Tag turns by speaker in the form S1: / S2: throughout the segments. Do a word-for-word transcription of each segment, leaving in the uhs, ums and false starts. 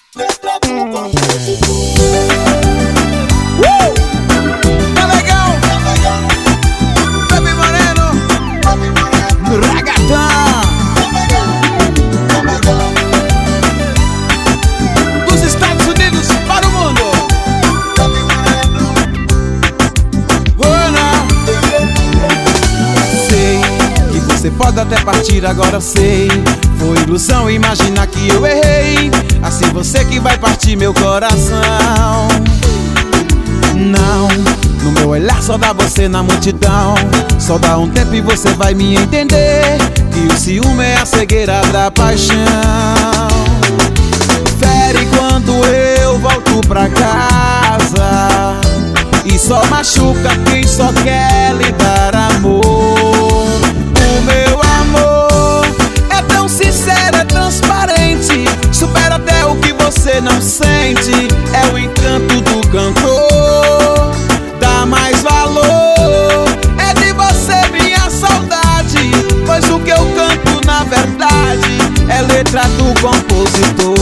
S1: letra do compositor.
S2: Uh! Tá legal? Baby Moreno, Ragatã dos Estados Unidos para o mundo. Oh, não. Sei que você pode até partir, agora eu sei. Foi ilusão imaginar que eu errei. Assim você que vai partir meu coração. Não, no meu olhar só dá você na multidão. Só dá um tempo e você vai me entender que o ciúme é a cegueira da paixão. Fere quando eu volto pra casa e só machuca quem só quer lhe dar amor. O meu amor é tão sincero, é transparente, supera até o que você não sente. É o encanto do cantor, dá mais valor. É de você minha saudade, pois o que eu canto na verdade é letra do compositor.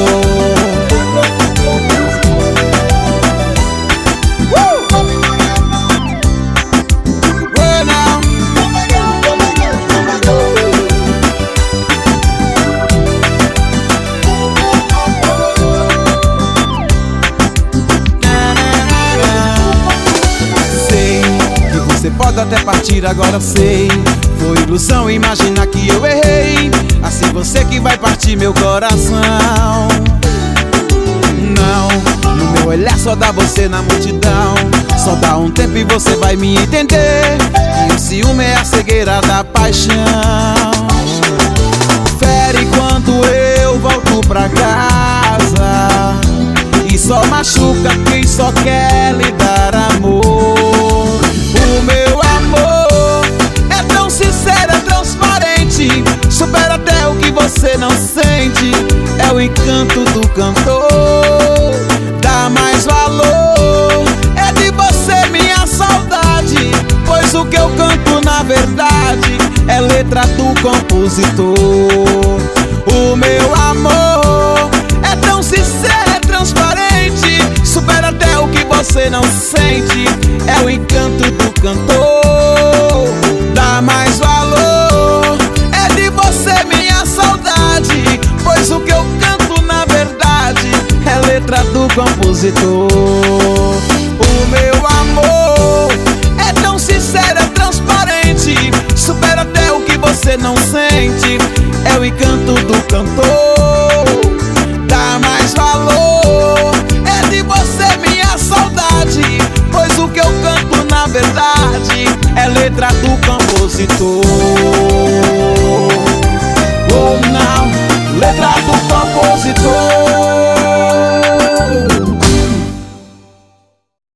S2: Você pode até partir, agora eu sei. Foi ilusão imaginar que eu errei. Assim você que vai partir meu coração. Não, no meu olhar só dá você na multidão. Só dá um tempo e você vai me entender que o ciúme é a cegueira da paixão. Fere quando eu volto pra casa e só machuca quem só quer lhe dar amor. O meu amor é tão sincero, é transparente, supera até o que você não sente. É o encanto do cantor, dá mais valor. É de você minha saudade, pois o que eu canto na verdade é letra do compositor. O meu amor é tão sincero, é transparente, supera até o que você não sente. É o encanto do cantor, dá mais valor. É de você minha saudade, pois o que eu canto na verdade é letra do compositor. O meu amor é tão sincero, é transparente, supera até o que você não sente. É o encanto do cantor, dá mais valor. É de você minha saudade, pois o que eu canto na verdade é letra do compositor. Oh não, letra do compositor.